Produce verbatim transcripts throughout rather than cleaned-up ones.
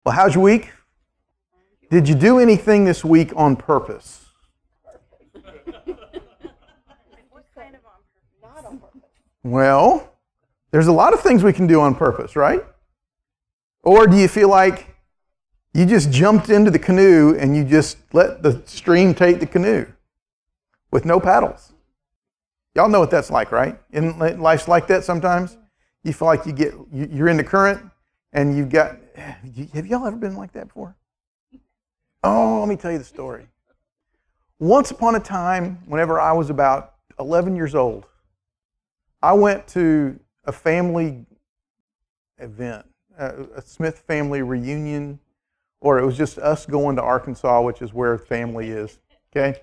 Well, how's your week? Did you do anything this week on purpose? Well, there's a lot of things we can do on purpose, right? Or do you feel like you just jumped into the canoe and you just let the stream take the canoe with no paddles? Y'all know what that's like, right? In life's like that sometimes. You feel like you get you're in the current and you've got. Have y'all ever been like that before? Oh, let me tell you the story. Once upon a time, whenever I was about eleven years old, I went to a family event, a Smith family reunion, or it was just us going to Arkansas, which is where family is. Okay,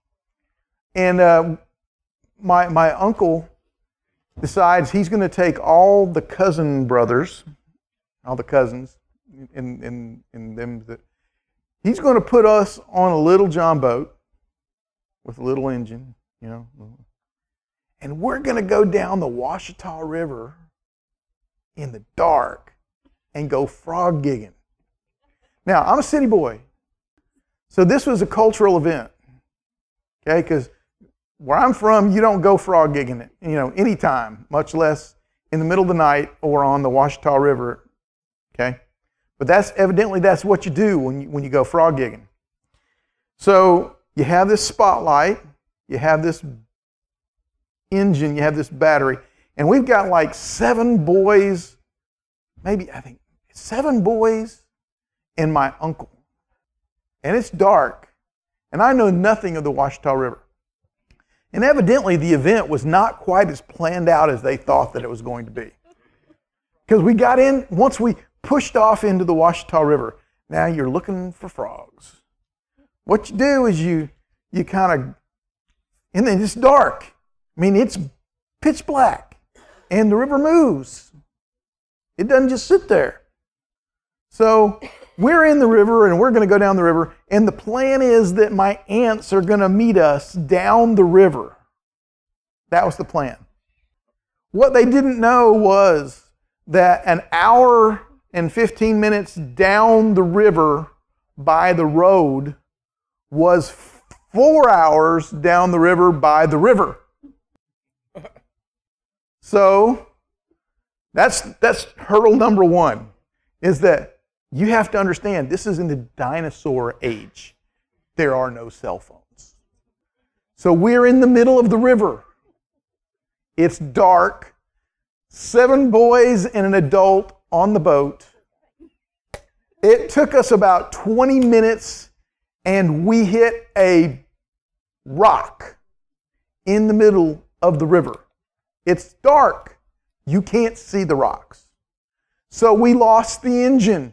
and uh, my my uncle decides he's going to take all the cousin brothers, all the cousins, in in in them that he's going to put us on a little John boat with a little engine, you know, and we're going to go down the Ouachita River in the dark and go frog gigging. Now, I'm a city boy, so this was a cultural event, okay? Because where I'm from, you don't go frog gigging it, you know, anytime, much less in the middle of the night or on the Ouachita River, okay? But that's evidently that's what you do when you when you go frog gigging. So you have this spotlight, you have this engine, you have this battery, and we've got like seven boys, maybe I think seven boys and my uncle. And it's dark, and I know nothing of the Ouachita River. And evidently the event was not quite as planned out as they thought that it was going to be. Because we got in, once we pushed off into the Ouachita River, now you're looking for frogs. What you do is you you kind of, and then it's dark. I mean, it's pitch black, and the river moves. It doesn't just sit there. So we're in the river, and we're going to go down the river, and the plan is that my aunts are going to meet us down the river. That was the plan. What they didn't know was that an hour and fifteen minutes down the river by the road was four hours down the river by the river. So that's that's hurdle number one, is that you have to understand this is in the dinosaur age. There are no cell phones. So we're in the middle of the river. It's dark. Seven boys and an adult on the boat. It took us about twenty minutes, and we hit a rock in the middle of the river. It's dark. You can't see the rocks. So we lost the engine.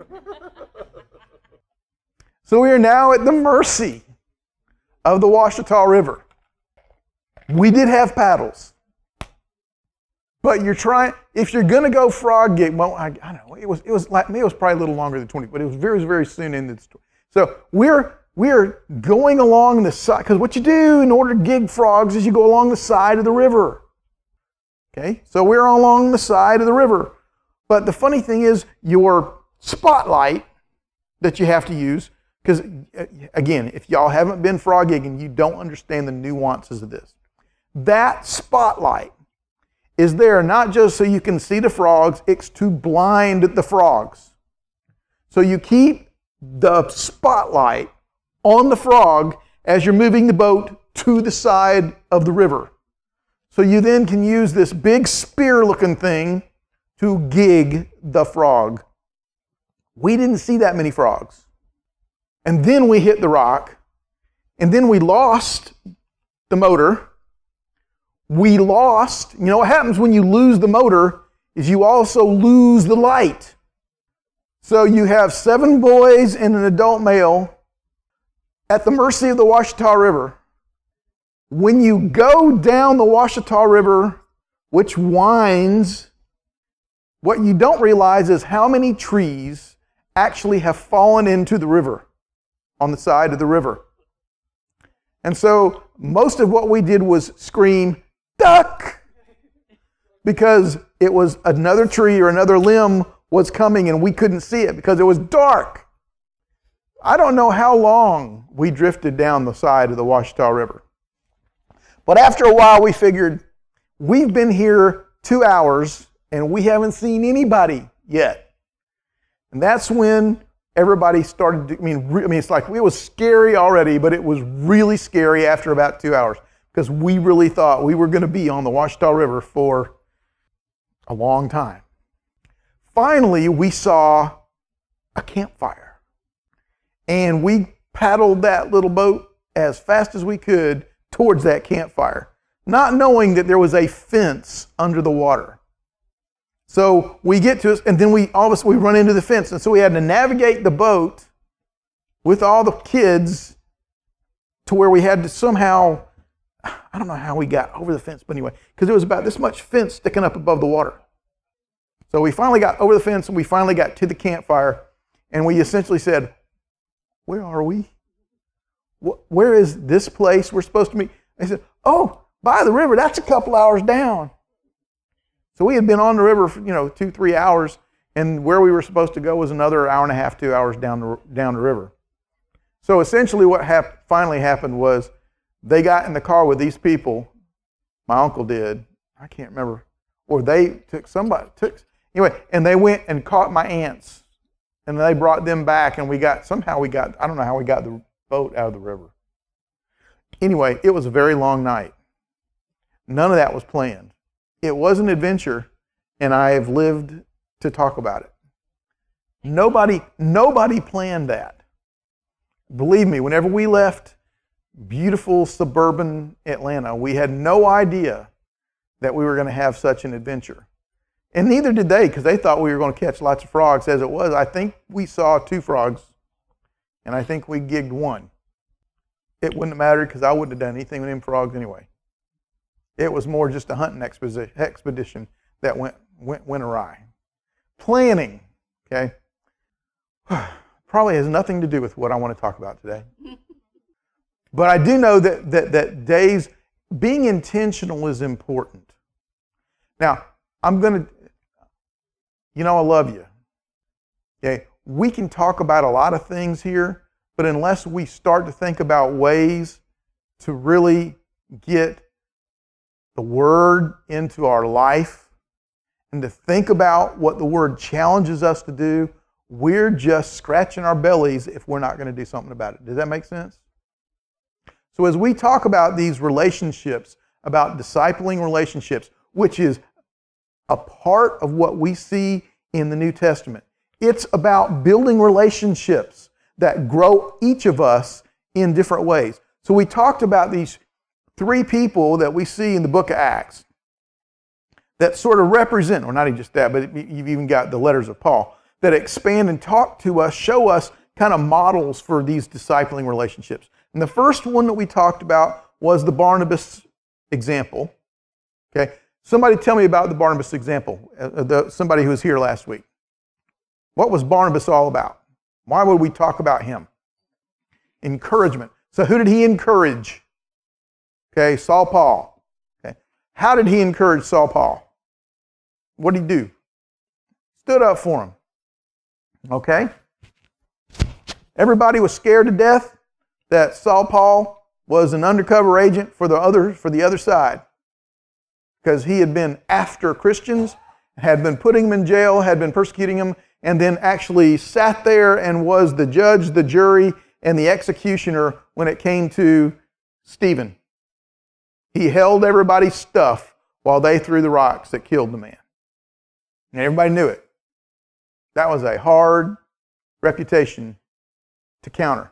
So we are now at the mercy of the Ouachita River. We did have paddles. But you're trying, if you're going to go frog gig, well, I, I don't know, it was it was like, maybe it was probably a little longer than twenty, but it was very, very soon in the story. So we're we're going along the side, because what you do in order to gig frogs is you go along the side of the river. Okay, so we're along the side of the river. But the funny thing is, your spotlight that you have to use, because again, if y'all haven't been frog gigging, you don't understand the nuances of this. That spotlight is there not just so you can see the frogs, it's to blind the frogs. So you keep the spotlight on the frog as you're moving the boat to the side of the river. So you then can use this big spear-looking thing to gig the frog. We didn't see that many frogs. And then we hit the rock, and then we lost the motor. We lost, you know what happens when you lose the motor is you also lose the light. So you have seven boys and an adult male at the mercy of the Ouachita River. When you go down the Ouachita River, which winds, what you don't realize is how many trees actually have fallen into the river on the side of the river. And so most of what we did was scream, "Duck!" because it was another tree or another limb was coming and we couldn't see it because it was dark. I don't know how long we drifted down the side of the Ouachita River. But after a while we figured, we've been here two hours and we haven't seen anybody yet. And that's when everybody started to, I mean, I mean, it's like it was scary already, but it was really scary after about two hours because we really thought we were going to be on the Ouachita River for a long time. Finally, we saw a campfire. And we paddled that little boat as fast as we could towards that campfire, not knowing that there was a fence under the water. So we get to it, and then we all of a sudden we run into the fence. And so we had to navigate the boat with all the kids to where we had to somehow, I don't know how we got over the fence, but anyway, because it was about this much fence sticking up above the water. So we finally got over the fence and we finally got to the campfire, and we essentially said, where are we? Where is this place we're supposed to meet? They said, oh, by the river, that's a couple hours down. So we had been on the river for, you know, two, three hours, and where we were supposed to go was another hour and a half, two hours down the, down the river. So essentially what hap- finally happened was they got in the car with these people, my uncle did, I can't remember, or they took somebody, took, anyway, and they went and caught my aunts, and they brought them back, and we got, somehow we got, I don't know how we got the boat out of the river. Anyway, it was a very long night. None of that was planned. It was an adventure, and I have lived to talk about it. Nobody, nobody planned that. Believe me, whenever we left beautiful suburban Atlanta, we had no idea that we were going to have such an adventure. And neither did they, because they thought we were going to catch lots of frogs. As it was, I think we saw two frogs, and I think we gigged one. It wouldn't have mattered because I wouldn't have done anything with them frogs anyway. It was more just a hunting expedition that went, went, went awry. Planning, okay, probably has nothing to do with what I want to talk about today. But I do know that, that, that days, being intentional is important. Now, I'm going to, you know I love you. Okay, we can talk about a lot of things here, but unless we start to think about ways to really get the Word into our life and to think about what the Word challenges us to do, we're just scratching our bellies if we're not going to do something about it. Does that make sense? So as we talk about these relationships, about discipling relationships, which is a part of what we see in the New Testament, it's about building relationships that grow each of us in different ways. So we talked about these three people that we see in the book of Acts that sort of represent, or not even just that, but you've even got the letters of Paul, that expand and talk to us, show us kind of models for these discipling relationships. And the first one that we talked about was the Barnabas example. Okay, somebody tell me about the Barnabas example, uh, the, somebody who was here last week. What was Barnabas all about? Why would we talk about him? Encouragement. So who did he encourage? Okay, Saul Paul. Okay, how did he encourage Saul Paul? What did he do? Stood up for him. Okay? Everybody was scared to death that Saul Paul was an undercover agent for the other for the other side, because he had been after Christians, had been putting them in jail, had been persecuting them, and then actually sat there and was the judge, the jury, and the executioner when it came to Stephen. He held everybody's stuff while they threw the rocks that killed the man. And everybody knew it. That was a hard reputation to counter.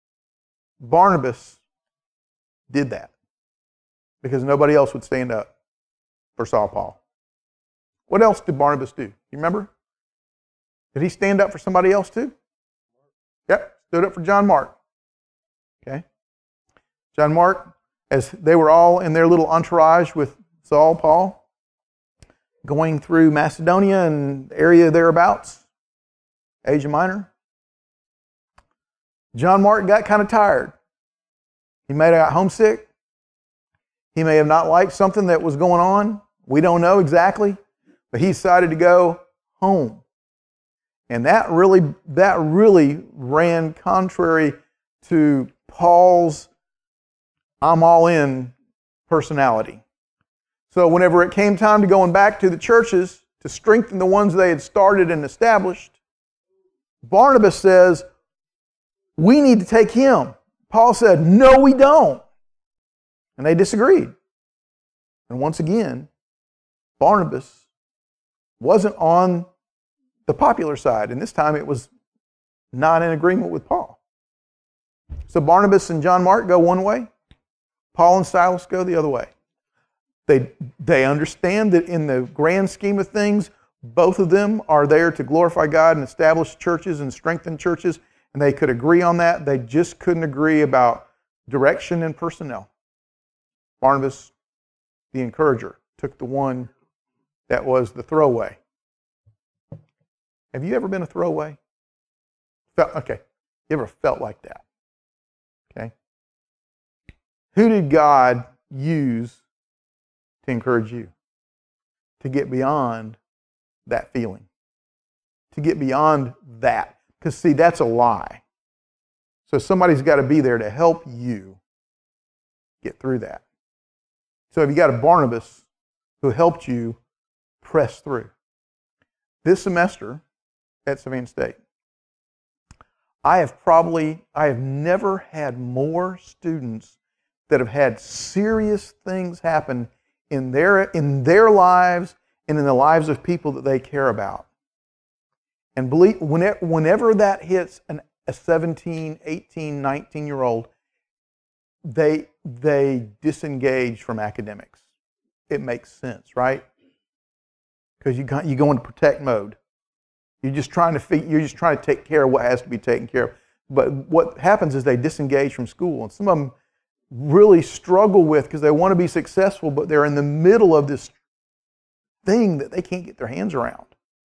Barnabas did that because nobody else would stand up for Saul Paul. What else did Barnabas do? You remember? Did he stand up for somebody else too? Yep, stood up for John Mark. Okay. John Mark, as they were all in their little entourage with Saul Paul, going through Macedonia and the area thereabouts, Asia Minor. John Mark got kind of tired. He may have got homesick. He may have not liked something that was going on. We don't know exactly. But he decided to go home. And that really, that really ran contrary to Paul's I'm all in personality. So whenever it came time to going back to the churches to strengthen the ones they had started and established, Barnabas says, we need to take him. Paul said, no, we don't. And they disagreed. And once again, Barnabas wasn't on the popular side, and this time it was not in agreement with Paul. So Barnabas and John Mark go one way, Paul and Silas go the other way. They, they understand that in the grand scheme of things, both of them are there to glorify God and establish churches and strengthen churches, and they could agree on that. They just couldn't agree about direction and personnel. Barnabas, the encourager, took the one that was the throwaway. Have you ever been a throwaway? Felt, okay, you ever felt like that? Okay. Who did God use to encourage you? To get beyond that feeling. To get beyond that. Because see, that's a lie. So somebody's got to be there to help you get through that. So have you got a Barnabas who helped you press through? This semester at Savannah State, I have probably, I have never had more students that have had serious things happen in their, in their lives and in the lives of people that they care about. And believe, whenever, whenever that hits an, a seventeen, eighteen, nineteen-year-old, they, they disengage from academics. It makes sense, right? Because you, you go into protect mode. You're just trying to feed, you're just trying to take care of what has to be taken care of. But what happens is they disengage from school, and some of them really struggle with because they want to be successful, but they're in the middle of this thing that they can't get their hands around.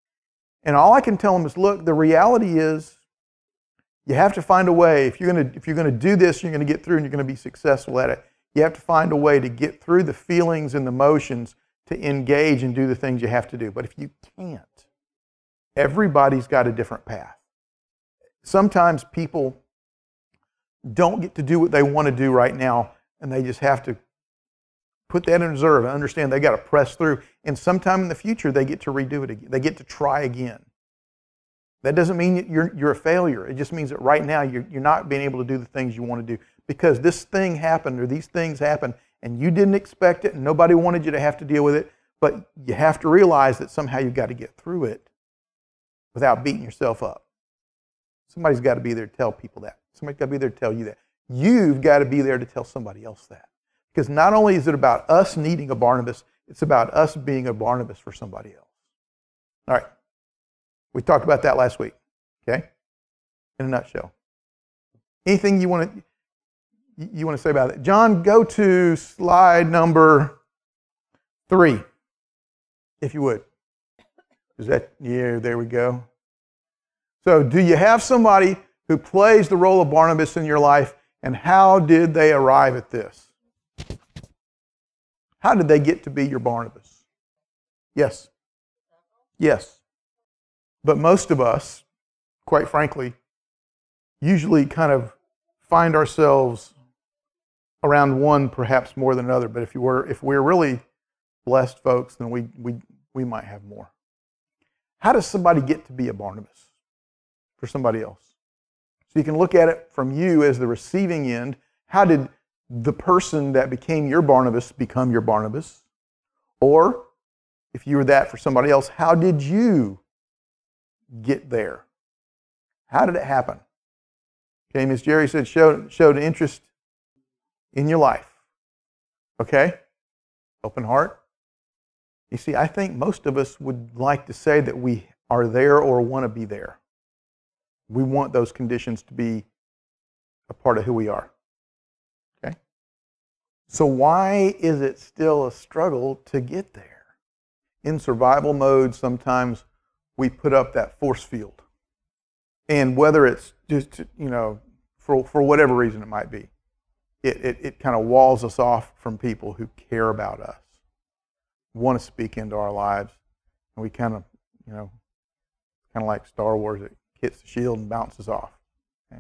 And all I can tell them is, look, the reality is you have to find a way. If you're going to if you're going to do this, you're going to get through and you're going to be successful at it. You have to find a way to get through the feelings and the emotions to engage and do the things you have to do. But if you can't, everybody's got a different path. Sometimes people don't get to do what they want to do right now, and they just have to put that in reserve and understand they got to press through. And sometime in the future, they get to redo it again. They get to try again. That doesn't mean you're, you're a failure. It just means that right now you're, you're not being able to do the things you want to do because this thing happened or these things happened and you didn't expect it and nobody wanted you to have to deal with it, but you have to realize that somehow you've got to get through it without beating yourself up. Somebody's got to be there to tell people that. Somebody's got to be there to tell you that. You've got to be there to tell somebody else that. Because not only is it about us needing a Barnabas, it's about us being a Barnabas for somebody else. All right. We talked about that last week, okay? In a nutshell. Anything you want to you want to say about it? John, go to slide number three, if you would. Is that, yeah, there we go. So do you have somebody who plays the role of Barnabas in your life, and how did they arrive at this? How did they get to be your Barnabas? Yes. Yes. But most of us, quite frankly, usually kind of find ourselves around one perhaps more than another. But if you were, if we're really blessed folks, then we we we might have more. How does somebody get to be a Barnabas for somebody else? So you can look at it from you as the receiving end. How did the person that became your Barnabas become your Barnabas? Or if you were that for somebody else, how did you get there? How did it happen? Okay, Miss Jerry said showed, showed interest in your life. Okay? Open heart. You see, I think most of us would like to say that we are there or want to be there. We want those conditions to be a part of who we are. Okay? So why is it still a struggle to get there? In survival mode, sometimes we put up that force field. And whether it's just, you know, for, for whatever reason it might be, it, it, it kind of walls us off from people who care about us, want to speak into our lives, and we kind of, you know, kind of like Star Wars. It hits the shield and bounces off. Okay?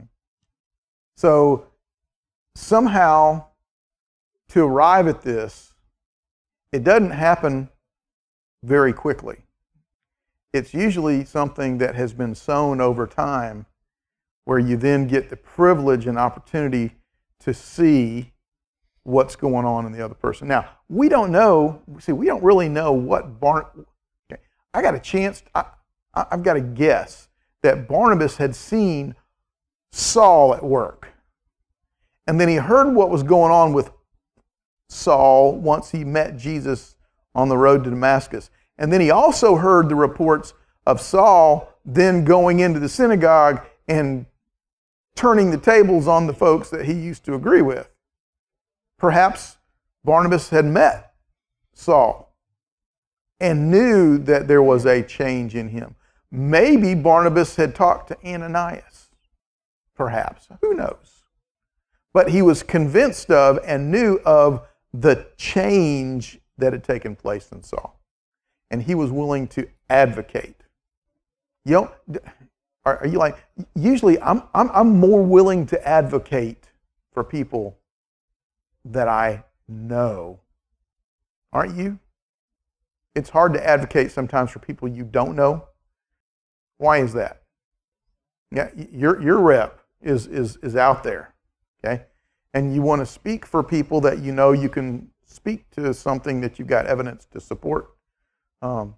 So somehow, to arrive at this, it doesn't happen very quickly. It's usually something that has been sown over time, where you then get the privilege and opportunity to see what's going on in the other person. Now, we don't know, see, we don't really know what Barnabas, okay, I got a chance, I, I've got a guess that Barnabas had seen Saul at work. And then he heard what was going on with Saul once he met Jesus on the road to Damascus. And then he also heard the reports of Saul then going into the synagogue and turning the tables on the folks that he used to agree with. Perhaps Barnabas had met Saul and knew that there was a change in him. Maybe Barnabas had talked to Ananias. Perhaps. Who knows? But he was convinced of and knew of the change that had taken place in Saul. And he was willing to advocate. You know, are, are you like, usually I'm, I'm, I'm more willing to advocate for people that I know. Aren't you? It's hard to advocate sometimes for people you don't know. Why is that? Yeah, your your rep is is is out there, okay? And you want to speak for people that you know you can speak to something that you've got evidence to support. Um,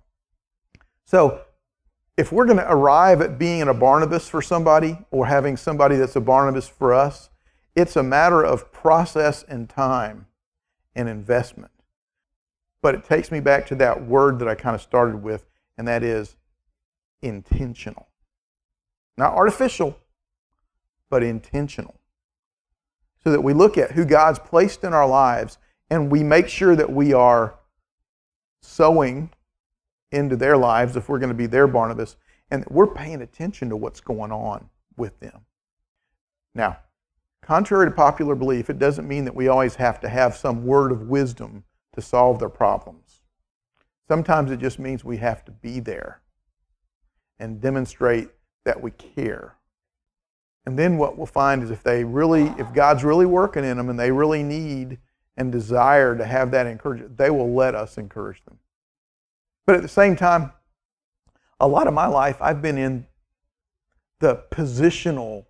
so if we're going to arrive at being a Barnabas for somebody or having somebody that's a Barnabas for us, it's a matter of process and time and investment. But it takes me back to that word that I kind of started with, and that is intentional. Not artificial, but intentional. So that we look at who God's placed in our lives and we make sure that we are sowing into their lives if we're going to be their Barnabas, and that we're paying attention to what's going on with them. Now, contrary to popular belief, it doesn't mean that we always have to have some word of wisdom to solve their problems. Sometimes it just means we have to be there and demonstrate that we care. And then what we'll find is if they really, if God's really working in them and they really need and desire to have that encouragement, they will let us encourage them. But at the same time, a lot of my life I've been in the positional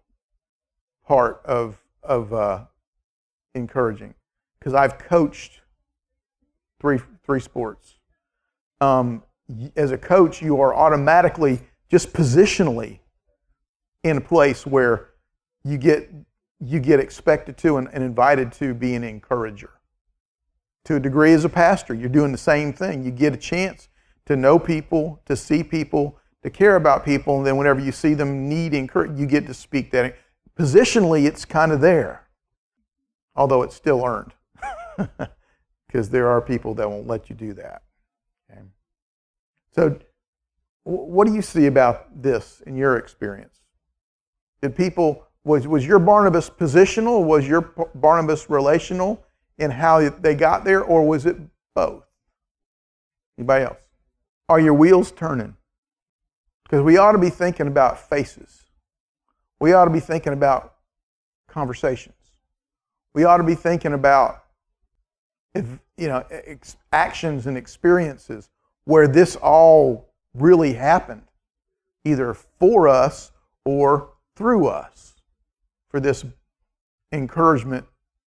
part of of uh, encouraging, because I've coached three three sports. Um, as a coach, you are automatically just positionally in a place where you get you get expected to and, and invited to be an encourager. To a degree, as a pastor, you're doing the same thing. You get a chance to know people, to see people, to care about people, and then whenever you see them need encouragement, you get to speak that. Positionally, it's kind of there, although it's still earned, because there are people that won't let you do that. Okay? So, what do you see about this in your experience? Did people, was, was your Barnabas positional, was your Barnabas relational in how they got there, or was it both? Anybody else? Are your wheels turning? Because we ought to be thinking about faces. We ought to be thinking about conversations. We ought to be thinking about, if, you know, ex- actions and experiences where this all really happened, either for us or through us, for this encouragement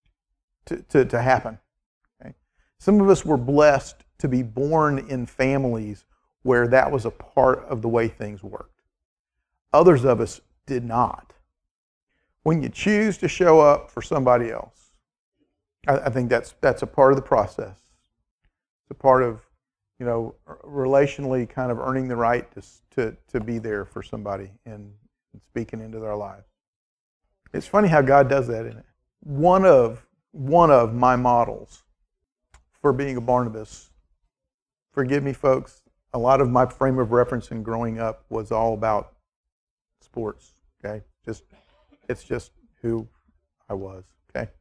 to, to, to happen. Okay? Some of us were blessed to be born in families where that was a part of the way things worked. Others of us did not. When you choose to show up for somebody else, I, I think that's that's a part of the process. It's a part of, you know, relationally kind of earning the right to to, to be there for somebody and, and speaking into their lives. It's funny how God does that, isn't it? One of one of my models for being a Barnabas, forgive me, folks, a lot of my frame of reference in growing up was all about sports. Okay, just it's just who I was. Okay.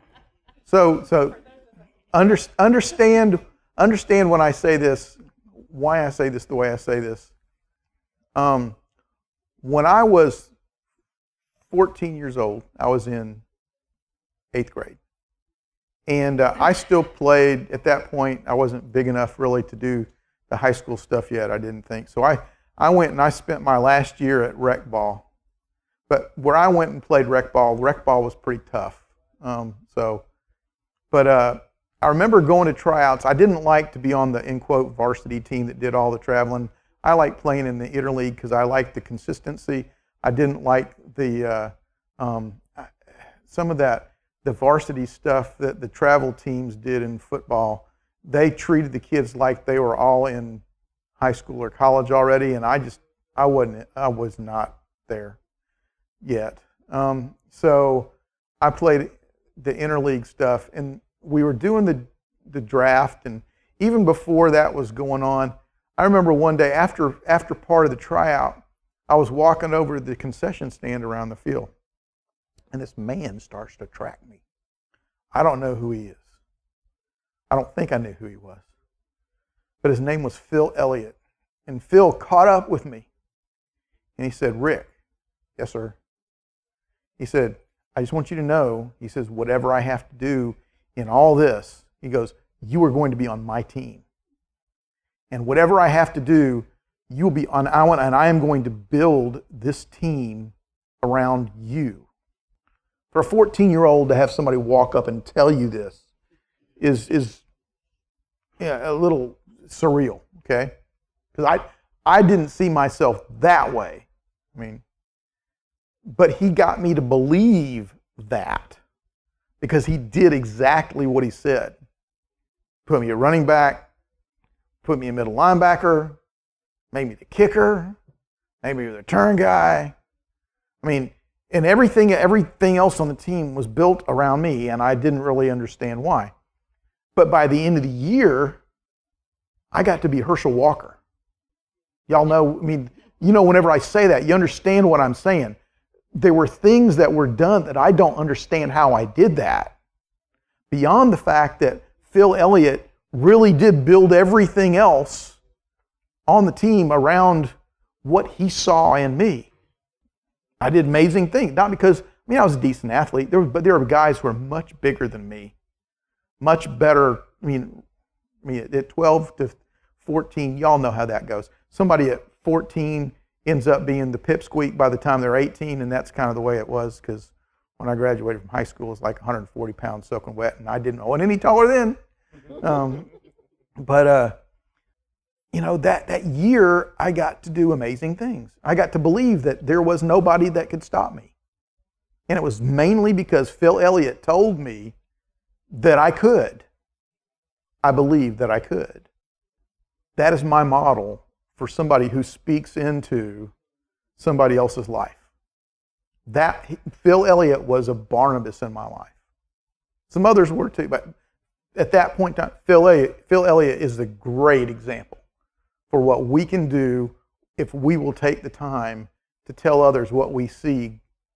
So so under, understand understand when I say this, why I say this the way I say this. Um, when I was fourteen years old, I was in eighth grade. And uh, I still played. At that point, I wasn't big enough really to do the high school stuff yet, I didn't think. So I, I went and I spent my last year at rec ball. But where I went and played rec ball, rec ball was pretty tough. Um, so, but uh, I remember going to tryouts. I didn't like to be on the, in quote, varsity team that did all the traveling. I liked playing in the interleague because I liked the consistency. I didn't like the uh, um, some of that, the varsity stuff that the travel teams did in football. They treated the kids like they were all in high school or college already, and I just, I wasn't, I was not there yet. Um, so I played the interleague stuff, and we were doing the the draft, and even before that was going on, I remember one day after after part of the tryout, I was walking over to the concession stand around the field, and this man starts to track me. I don't know who he is. I don't think I knew who he was. But his name was Phil Elliott. And Phil caught up with me. And he said, Rick, yes, sir. He said, I just want you to know, he says, whatever I have to do in all this, he goes, you are going to be on my team. And whatever I have to do, you'll be on, I want, and I am going to build this team around you. For a fourteen-year-old to have somebody walk up and tell you this is, is yeah, a little surreal, okay? Because I, I didn't see myself that way. I mean, but he got me to believe that because he did exactly what he said. Put me a running back, put me a middle linebacker, made me the kicker, made me the return guy. I mean, and everything, everything else on the team was built around me, and I didn't really understand why. But by the end of the year, I got to be Herschel Walker. Y'all know, I mean, you know, whenever I say that, you understand what I'm saying. There were things that were done that I don't understand how I did that. Beyond the fact that Phil Elliott really did build everything else on the team around what he saw in me. I did amazing things, not because, I mean, I was a decent athlete, there was, but there were guys who were much bigger than me, much better. I mean, I mean, at twelve to fourteen, y'all know how that goes. Somebody at fourteen ends up being the pipsqueak by the time they're eighteen, and that's kind of the way it was, because when I graduated from high school, it was like one hundred forty pounds soaking wet, and I didn't want any taller then. Um, but, uh, you know, that, that year, I got to do amazing things. I got to believe that there was nobody that could stop me. And it was mainly because Phil Elliott told me that I could. I believed that I could. That is my model for somebody who speaks into somebody else's life. That Phil Elliott was a Barnabas in my life. Some others were too, but at that point in time, Phil Elliott, Phil Elliott is a great example for what we can do if we will take the time to tell others what we see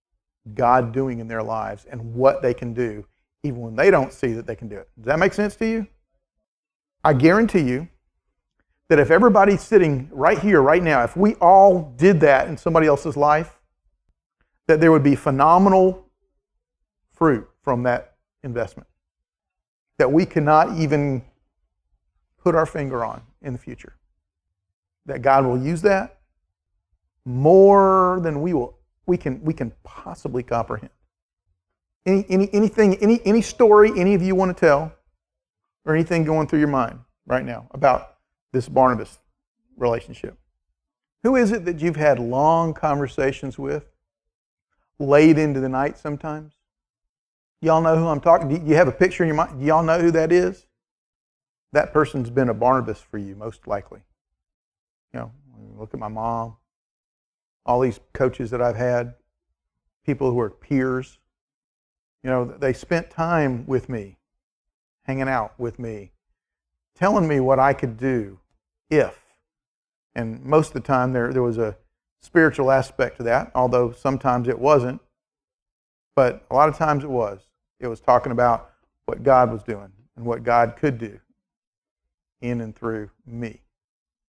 God doing in their lives and what they can do, even when they don't see that they can do it. Does that make sense to you? I guarantee you that if everybody's sitting right here, right now, if we all did that in somebody else's life, that there would be phenomenal fruit from that investment that we cannot even put our finger on in the future. That God will use that more than we will, we can, we can possibly comprehend. Any, any, anything, any, any story any of you want to tell, or anything going through your mind right now about this Barnabas relationship? Who is it that you've had long conversations with, late into the night sometimes? Y'all know who I'm talking? Do you have a picture in your mind? Do y'all know who that is? That person's been a Barnabas for you, most likely. You know, look at my mom, all these coaches that I've had, people who are peers. You know, they spent time with me, hanging out with me, telling me what I could do if. And most of the time there, there was a spiritual aspect to that, although sometimes it wasn't. But a lot of times it was. It was talking about what God was doing and what God could do in and through me.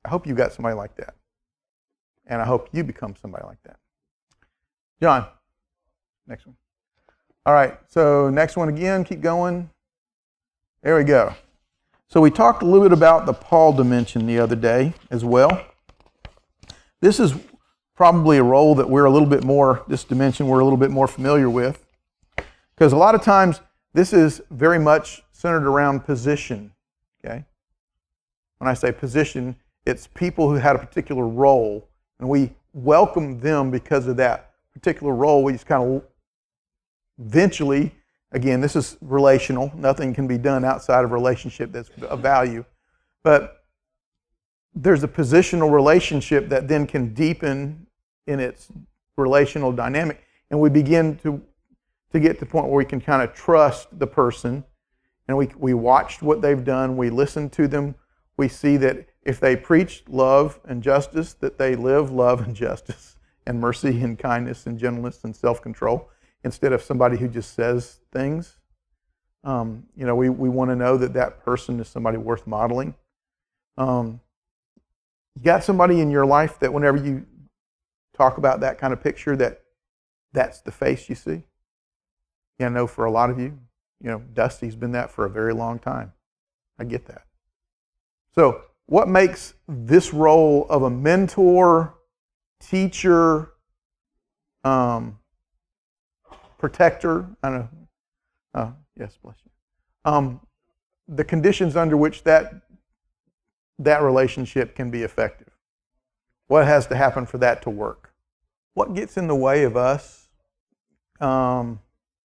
I hope you got somebody like that. And I hope you become somebody like that. John, next one. All right, so next one again, keep going. There we go. So we talked a little bit about the Paul dimension the other day as well. This is probably a role that we're a little bit more, this dimension we're a little bit more familiar with. Because a lot of times this is very much centered around position. Okay? When I say position, it's people who had a particular role, and we welcome them because of that particular role. We just kind of eventually, again, this is relational. Nothing can be done outside of relationship that's of value. But there's a positional relationship that then can deepen in its relational dynamic. And we begin to, to get to the point where we can kind of trust the person. And we, we watched what they've done. We listened to them. We see that if they preach love and justice, that they live love and justice and mercy and kindness and gentleness and self-control, instead of somebody who just says things. Um, you know, we, we want to know that that person is somebody worth modeling. Um, you got somebody in your life that whenever you talk about that kind of picture, that that's the face you see? Yeah, I know for a lot of you, you know, Dusty's been that for a very long time. I get that. So what makes this role of a mentor, teacher, um, protector, I don't know, uh, yes, bless you, um, the conditions under which that, that relationship can be effective? What has to happen for that to work? What gets in the way of us um,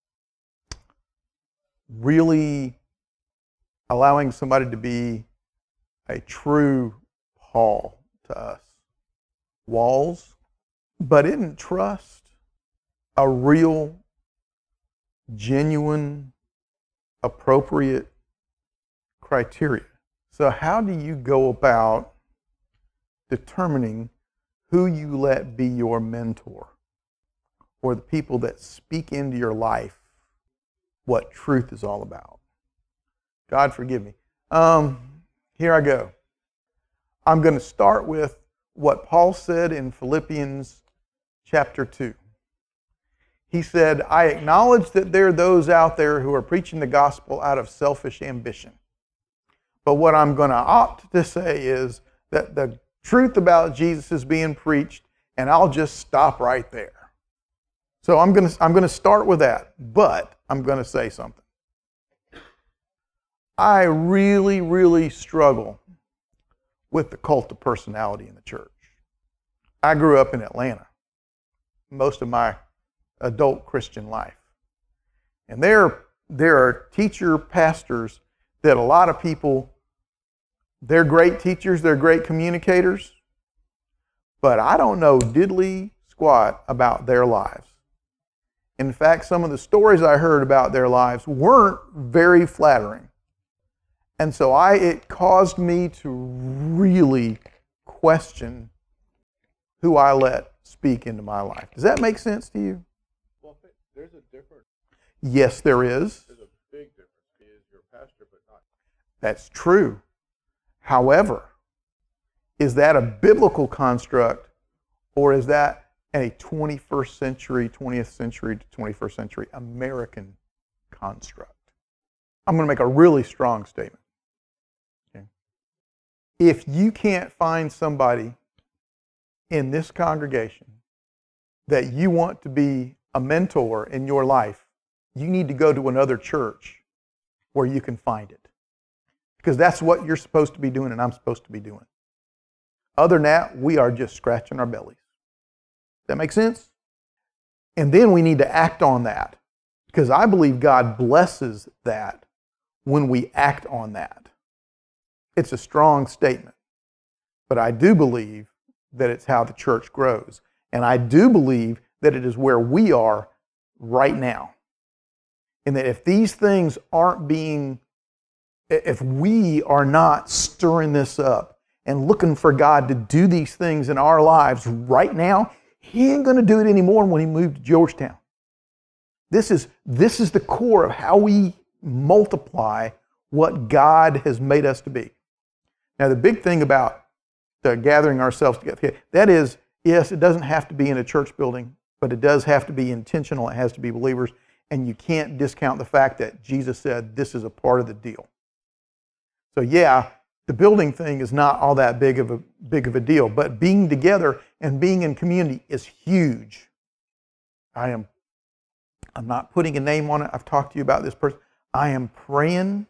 really allowing somebody to be a true Paul to us? Walls, but isn't trust a real, genuine, appropriate criteria? So how do you go about determining who you let be your mentor, or the people that speak into your life what truth is all about? God forgive me. Um, here I go. I'm going to start with what Paul said in Philippians chapter two. He said, I acknowledge that there are those out there who are preaching the gospel out of selfish ambition. But what I'm going to opt to say is that the truth about Jesus is being preached, and I'll just stop right there. So I'm going to, I'm going to start with that, but I'm going to say something. I really, really struggle with the cult of personality in the church. I grew up in Atlanta most of my adult Christian life. And there, there are teacher pastors that a lot of people, they're great teachers, they're great communicators, but I don't know diddly squat about their lives. In fact, some of the stories I heard about their lives weren't very flattering. And so I, it caused me to really question who I let speak into my life. Does that make sense to you? Well, there's a difference. Yes, there is. There's a big difference. He is your pastor, but not. That's true. However, is that a biblical construct, or is that a twenty-first century, twentieth century to twenty-first century American construct? I'm going to make a really strong statement. Okay. If you can't find somebody in this congregation that you want to be a mentor in your life, you need to go to another church where you can find it. Because that's what you're supposed to be doing and I'm supposed to be doing. Other than that, we are just scratching our bellies. Does that make sense? And then we need to act on that. Because I believe God blesses that when we act on that. It's a strong statement. But I do believe that it's how the church grows. And I do believe that it is where we are right now. And that if these things aren't being, if we are not stirring this up and looking for God to do these things in our lives right now, He ain't going to do it anymore when He moved to Georgetown. This is, this is the core of how we multiply what God has made us to be. Now, the big thing about uh, gathering ourselves together. That is, yes, it doesn't have to be in a church building, but it does have to be intentional. It has to be believers. And you can't discount the fact that Jesus said this is a part of the deal. So yeah, the building thing is not all that big of a big of a deal, but being together and being in community is huge. I am I'm not putting a name on it. I've talked to you about this person. I am praying.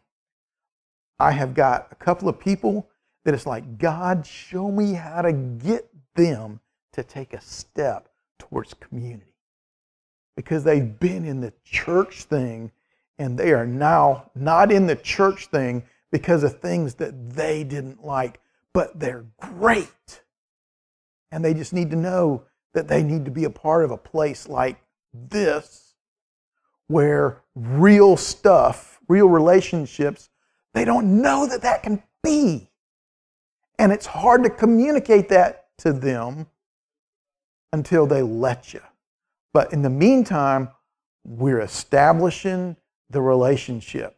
I have got a couple of people that it's like, God, show me how to get them to take a step towards community. Because they've been in the church thing and they are now not in the church thing because of things that they didn't like, but they're great. And they just need to know that they need to be a part of a place like this where real stuff, real relationships, they don't know that that can be. And it's hard to communicate that to them until they let you. But in the meantime, we're establishing the relationship.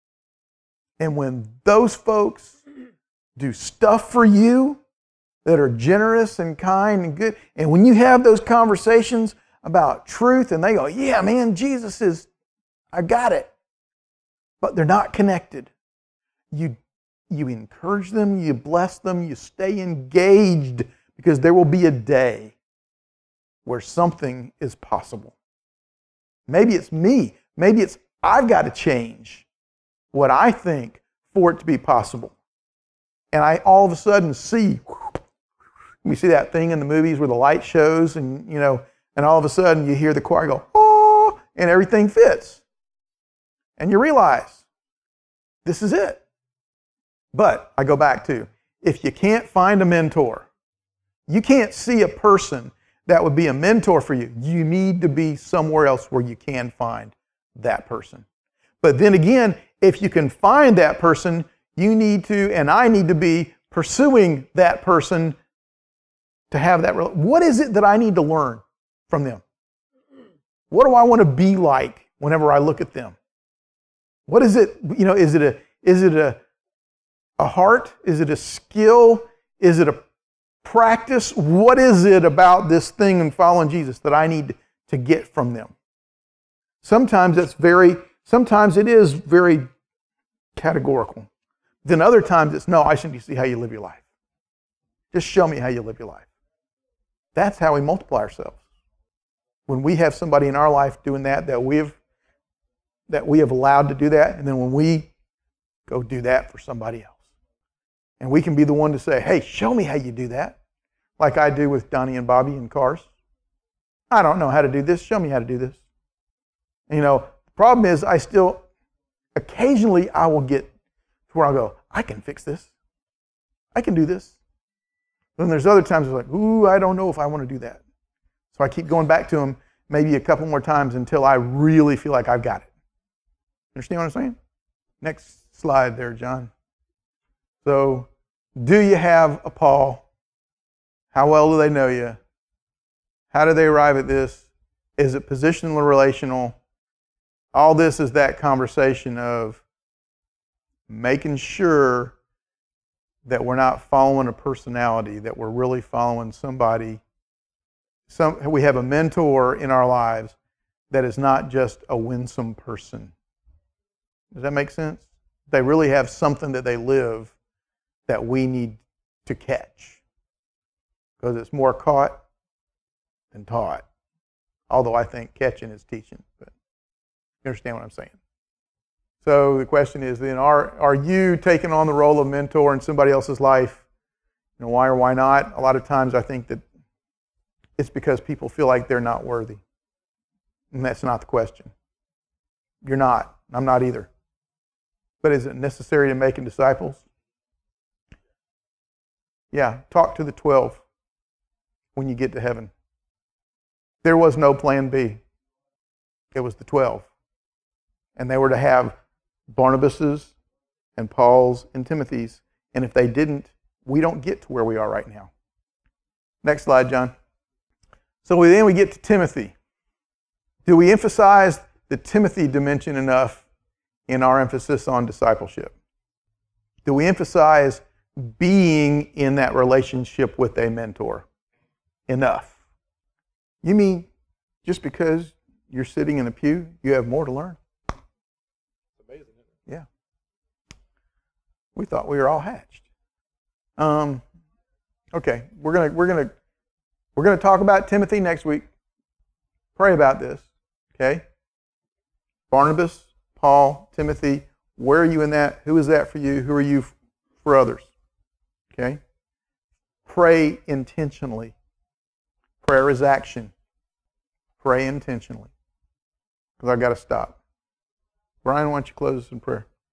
And when those folks do stuff for you that are generous and kind and good, and when you have those conversations about truth and they go, yeah, man, Jesus is, I got it. But they're not connected. You, you encourage them, you bless them, you stay engaged because there will be a day where something is possible. Maybe it's me. Maybe it's I've got to change what I think for it to be possible. And I all of a sudden see, we see that thing in the movies where the light shows and, you know, and all of a sudden you hear the choir go, oh, and everything fits. And you realize, this is it. But I go back to, if you can't find a mentor, you can't see a person that would be a mentor for you, you need to be somewhere else where you can find that person. But then again, if you can find that person, you need to, and I need to be pursuing that person to have that. What is it that I need to learn from them? What do I want to be like whenever I look at them? What is it, you know, is it a is it a a heart? Is it a skill? Is it a practice? What is it about this thing and following Jesus that I need to get from them? Sometimes it's very, sometimes it is very categorical. Then other times it's, no, I just need to see how you live your life. Just show me how you live your life. That's how we multiply ourselves. When we have somebody in our life doing that, that we've that we have allowed to do that, and then when we go do that for somebody else. And we can be the one to say, hey, show me how you do that. Like I do with Donnie and Bobby in cars. I don't know how to do this. Show me how to do this. And, you know, the problem is I still, occasionally I will get to where I'll go, I can fix this. I can do this. Then there's other times it's like, ooh, I don't know if I want to do that. So I keep going back to them maybe a couple more times until I really feel like I've got it. Understand what I'm saying? Next slide there, John. So, do you have a Paul? How well do they know you? How do they arrive at this? Is it positional or relational? All this is that conversation of making sure that we're not following a personality, that we're really following somebody. Some, we have a mentor in our lives that is not just a winsome person. Does that make sense? They really have something that they live that we need to catch. Because it's more caught than taught. Although I think catching is teaching. But you understand what I'm saying? So the question is then, are, are you taking on the role of mentor in somebody else's life? You know, why or why not? A lot of times I think that it's because people feel like they're not worthy. And that's not the question. You're not. I'm not either. But is it necessary to making disciples? Yeah, talk to the twelve when you get to heaven. There was no plan B. It was the twelve. And they were to have Barnabas's and Paul's and Timothy's. And if they didn't, we don't get to where we are right now. Next slide, John. So we, then we get to Timothy. Do we emphasize the Timothy dimension enough in our emphasis on discipleship? Do we emphasize being in that relationship with a mentor enough? You mean just because you're sitting in a pew, you have more to learn? It's amazing, isn't it? Yeah. We thought we were all hatched. Um, okay, we're gonna we're gonna we're gonna talk about Timothy next week. Pray about this, okay? Barnabas, Paul, Timothy. Where are you in that? Who is that for you? Who are you for others? Okay? Pray intentionally. Prayer is action. Pray intentionally. Because I've got to stop. Brian, why don't you close us in prayer?